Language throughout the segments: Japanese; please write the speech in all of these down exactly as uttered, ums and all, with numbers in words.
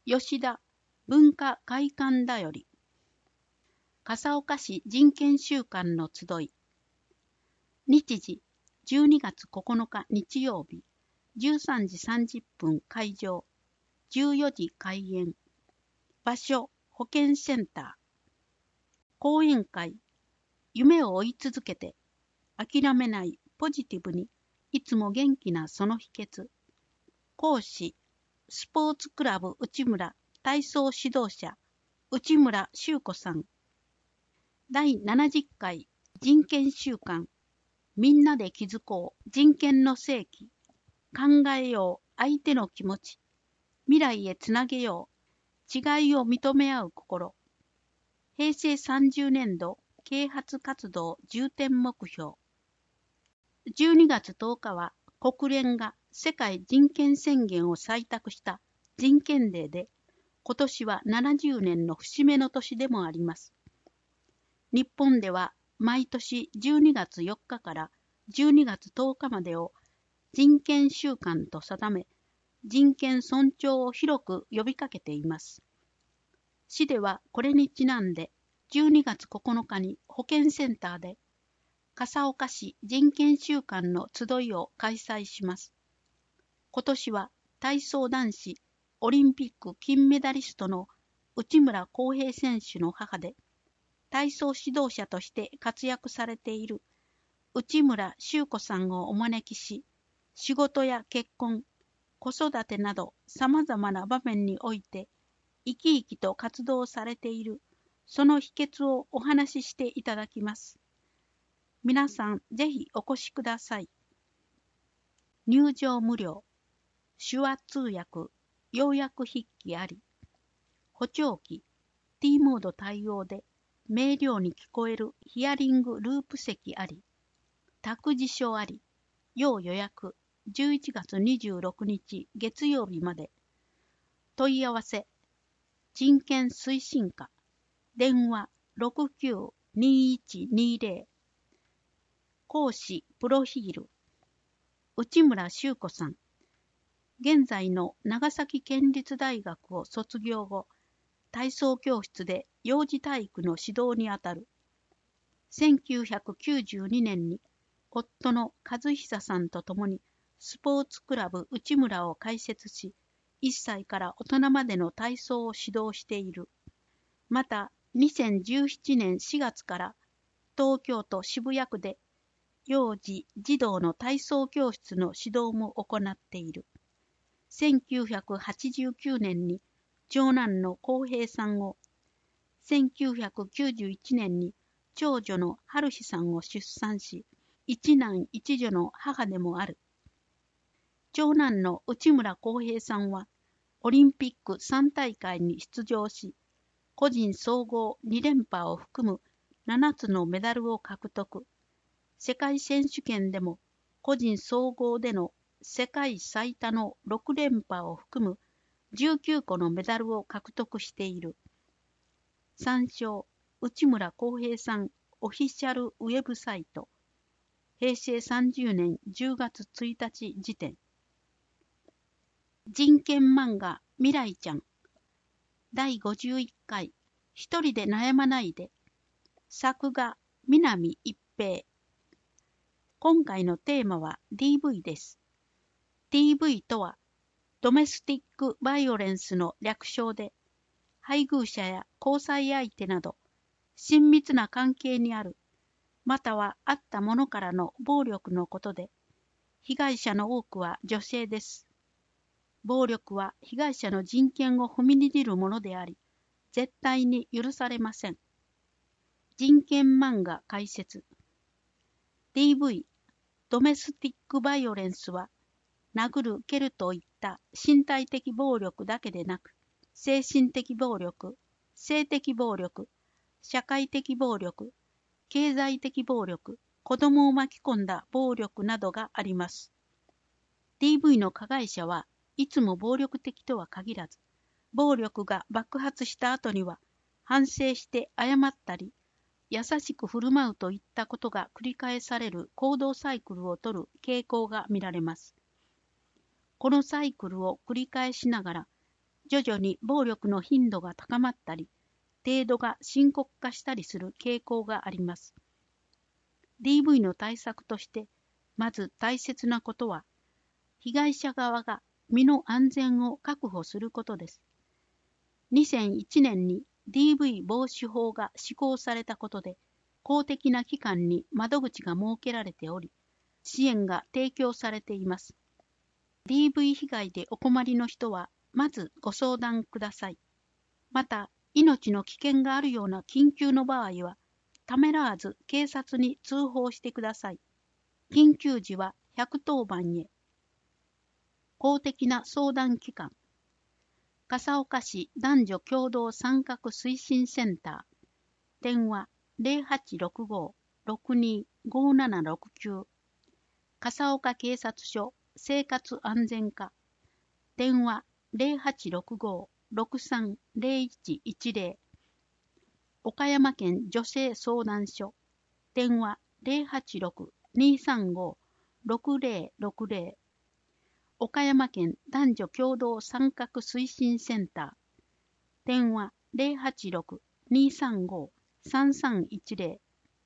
吉田文化会館だより。笠岡市人権週間の集い。日時じゅうにがつここのか日曜日、じゅうさんじさんじゅっぷん会場、じゅうよじ開演。場所、保健センター。講演会、夢を追い続けて、諦めないポジティブに、いつも元気なその秘訣。講師、スポーツクラブ内村体操指導者、内村修子さん。だいななじゅっかい人権週間。みんなで気づこう人権の世紀。考えよう相手の気持ち。未来へつなげよう。違いを認め合う心。へいせいさんじゅうねんど啓発活動重点目標。じゅうにがつとおかは国連が世界人権宣言を採択した人権デーで、今年はななじゅうねんの節目の年でもあります。日本では毎年じゅうにがつよっかからじゅうにがつとおかまでを人権週間と定め、人権尊重を広く呼びかけています。市ではこれにちなんでじゅうにがつここのかに保健センターで笠岡市人権週間の集いを開催します。今年は体操男子オリンピック金メダリストの内村航平選手の母で、体操指導者として活躍されている内村修子さんをお招きし、仕事や結婚、子育てなど様々な場面において生き生きと活動されているその秘訣をお話ししていただきます。皆さんぜひお越しください。入場無料、手話通訳、要約筆記あり、補聴器、T モード対応で明瞭に聞こえるヒアリングループ席あり、託児所あり、要予約、じゅういちがつにじゅうろくにち月曜日まで。問い合わせ、人権推進課、電話 ろくきゅうにいちにぜろ。講師プロフィール、内村修子さん。現在の長崎県立大学を卒業後、体操教室で幼児体育の指導にあたる。せんきゅうひゃくきゅうじゅうにねんに夫の和久さんと共にスポーツクラブ内村を開設し、いっさいから大人までの体操を指導している。また、にせんじゅうななねんしがつから東京都渋谷区で幼児・児童の体操教室の指導も行っている。せんきゅうひゃくはちじゅうきゅうねんに長男の浩平さんを、せんきゅうひゃくきゅうじゅういちねんに長女の春日さんを出産し、一男一女の母でもある。長男の内村航平さんは、オリンピックさんたいかいに出場し、個人総合にれんぱを含むななつのメダルを獲得。世界選手権でも個人総合での世界最多のろくれんぱを含むじゅうきゅうこのメダルを獲得している。参照、内村航平さんオフィシャルウェブサイト。へいせいさんじゅうねんじゅうがつついたち時点。人権漫画未来ちゃん。だいごじゅういっかい。一人で悩まないで。作画、南一平。今回のテーマは ディーブイ です。ディーブイ とは、ドメスティックバイオレンスの略称で、配偶者や交際相手など、親密な関係にある、またはあったものからの暴力のことで、被害者の多くは女性です。暴力は被害者の人権を踏みにじるものであり、絶対に許されません。人権漫画解説。ディーブイ、ドメスティックバイオレンスは、殴る、蹴るといった身体的暴力だけでなく、精神的暴力、性的暴力、社会的暴力、経済的暴力、子供を巻き込んだ暴力などがあります。ディーブイ の加害者はいつも暴力的とは限らず、暴力が爆発した後には反省して謝ったり、優しく振る舞うといったことが繰り返される行動サイクルをとる傾向が見られます。このサイクルを繰り返しながら、 徐々に暴力の頻度が高まったり、程度が深刻化したりする傾向があります。ディーブイ の対策として、まず大切なことは、被害者側が身の安全を確保することです。にせんいちねんに ディーブイ 防止法が施行されたことで、公的な機関に窓口が設けられており、支援が提供されています。ディーブイ 被害でお困りの人は、まずご相談ください。また、命の危険があるような緊急の場合は、ためらわず警察に通報してください。緊急時はひゃくとおばんへ。公的な相談機関。笠岡市男女共同参画推進センター。電話ゼロはちろくごーろくにーごーななろくきゅう。笠岡警察署生活安全課。電話ゼロはちろくごーろくさんゼロいちいちゼロ。岡山県女性相談所。電話ゼロはちろくーにーさんごーろくゼロろくゼロ。岡山県男女共同参画推進センター。電話ゼロはちろくーにーさんごーさんさんいちゼロ。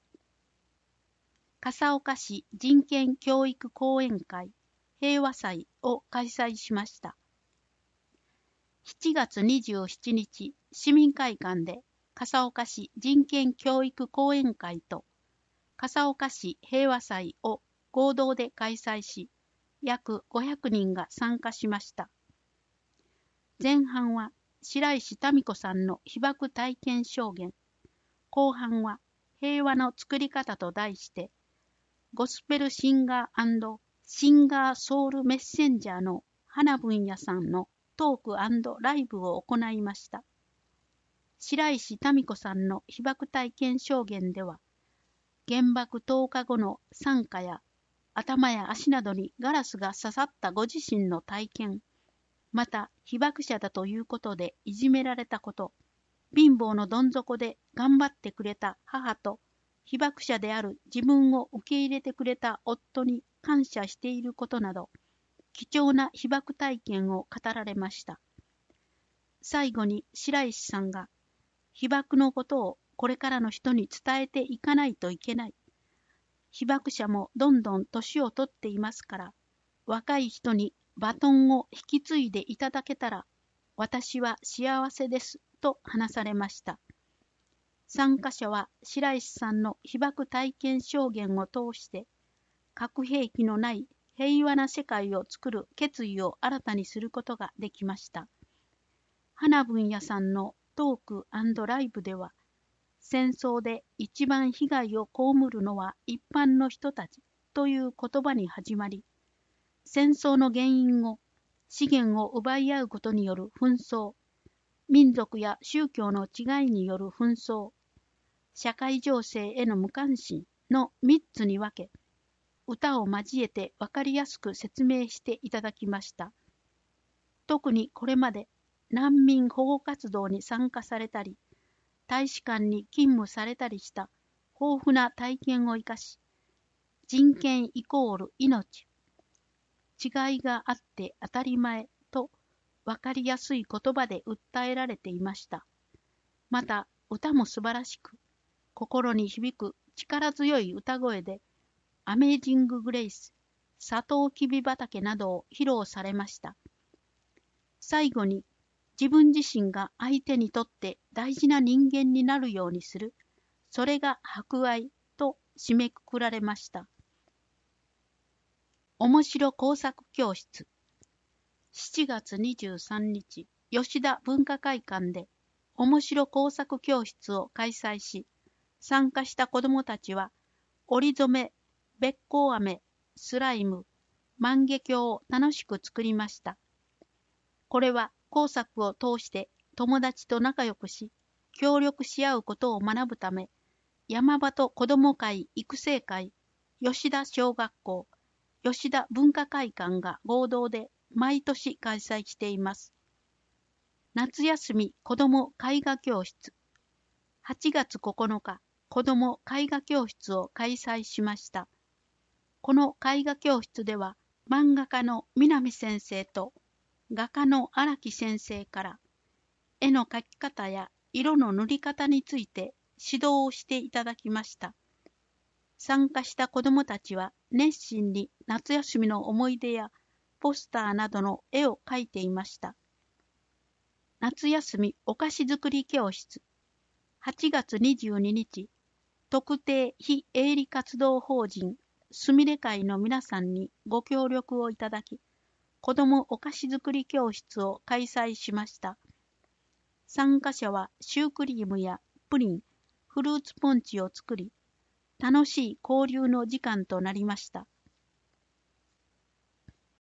笠岡市人権教育講演会平和祭を開催しました。しちがつにじゅうしちにち、市民会館で笠岡市人権教育講演会と笠岡市平和祭を合同で開催し、約ごひゃくにんが参加しました。前半は白石民子さんの被爆体験証言、後半は平和の作り方と題して、ゴスペルシンガー&シンガーソウルメッセンジャーの花文也さんのトーク&ライブを行いました。白石民子さんの被爆体験証言では、原爆とおかごの惨禍や頭や足などにガラスが刺さったご自身の体験、また被爆者だということでいじめられたこと、貧乏のどん底で頑張ってくれた母と、被爆者である自分を受け入れてくれた夫に感謝していることなど、貴重な被爆体験を語られました。最後に白石さんが、被爆のことをこれからの人に伝えていかないといけない。被爆者もどんどん年を取っていますから、若い人にバトンを引き継いでいただけたら、私は幸せですと話されました。参加者は白石さんの被爆体験証言を通して、核兵器のない平和な世界を作る決意を新たにすることができました。花文也さんのトーク&ライブでは、戦争で一番被害を被るのは一般の人たちという言葉に始まり、戦争の原因を資源を奪い合うことによる紛争、民族や宗教の違いによる紛争、社会情勢への無関心のみっつに分け、歌を交えて分かりやすく説明していただきました。特にこれまで難民保護活動に参加されたり、大使館に勤務されたりした豊富な体験を生かし、人権イコール命、違いがあって当たり前と分かりやすい言葉で訴えられていました。また歌も素晴らしく、心に響く力強い歌声で、アメージング・グレイス、サトウキビ畑などを披露されました。最後に、自分自身が相手にとって大事な人間になるようにする、それが博愛と締めくくられました。面白工作教室。しちがつにじゅうさんにち、吉田文化会館で面白工作教室を開催し、参加した子どもたちは、折り染め、べっこう飴、スライム、万華鏡を楽しく作りました。これは工作を通して友達と仲良くし、協力し合うことを学ぶため、山端子ども会育成会、吉田小学校、吉田文化会館が合同で毎年開催しています。夏休み子ども絵画教室。はちがつここのか、子ども絵画教室を開催しました。この絵画教室では、漫画家の南先生と画家の荒木先生から絵の描き方や色の塗り方について指導をしていただきました。参加した子どもたちは熱心に夏休みの思い出やポスターなどの絵を描いていました。夏休みお菓子作り教室はちがつにじゅうににち、特定非営利活動法人すみれ会の皆さんにご協力をいただき、子どもお菓子作り教室を開催しました。参加者はシュークリームやプリン、フルーツポンチを作り、楽しい交流の時間となりました。